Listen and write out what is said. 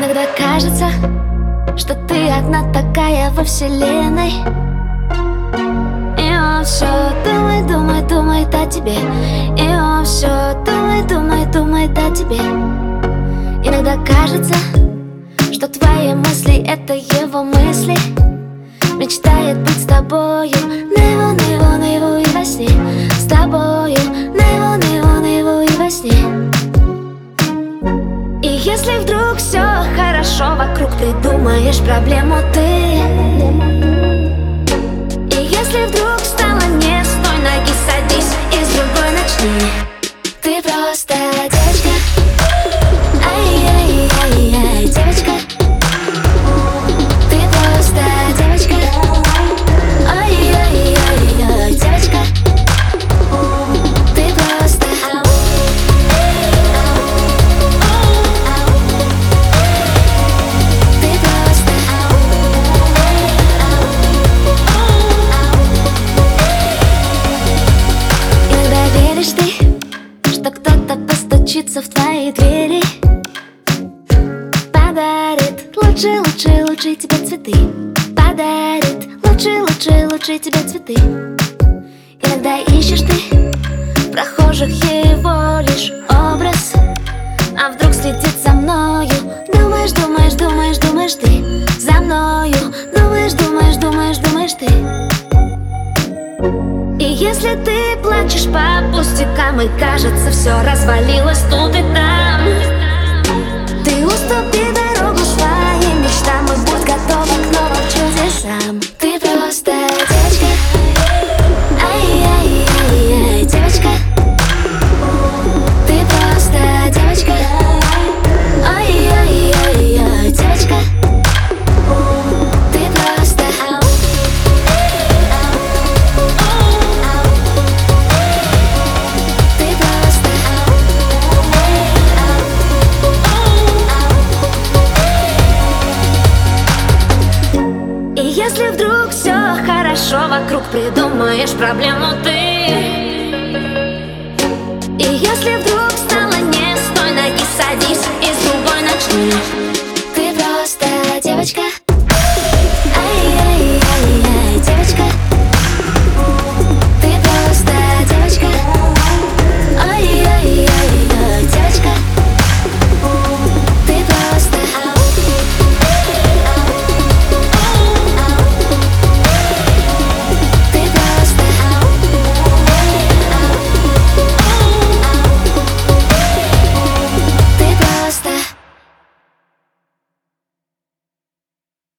Иногда кажется, что ты одна такая во вселенной, и он все думает, думает, думает о тебе. И он все думает, думает, думает о тебе. Иногда кажется, что твои мысли — это его мысли. Мечтает быть с тобою наяву, наяву, наяву и во сне. С тобою наяву, наяву, наяву и во сне. И если вдруг все хорошо вокруг, придумаешь проблему ты. И если вдруг стало не с той ноги, садись и с другой начни. Ты просто девочка, ай-яй-яй-яй, девочка. Ты просто девочка, ай-яй-яй-яй, девочка. Ты просто что кто-то постучится в твои двери, подарит лучше, лучше, лучше тебе цветы. Подарит лучше, лучше, лучше тебе цветы. Иногда ищешь ты в прохожих его лишь образ, а вдруг следит за мною. Думаешь, думаешь, думаешь, думаешь ты за мною. Думаешь, думаешь, думаешь, думаешь ты. И если ты плачешь по пустякам и кажется все развалилось тут и там, ты уступи дорогу своим мечтам и будь готова к новым чудесам. Ты просто девочка, ай-яй-яй-яй, девочка. Ты просто девочка, ай-яй-яй-яй, девочка. Ты просто если вдруг все хорошо вокруг, придумаешь проблему ты.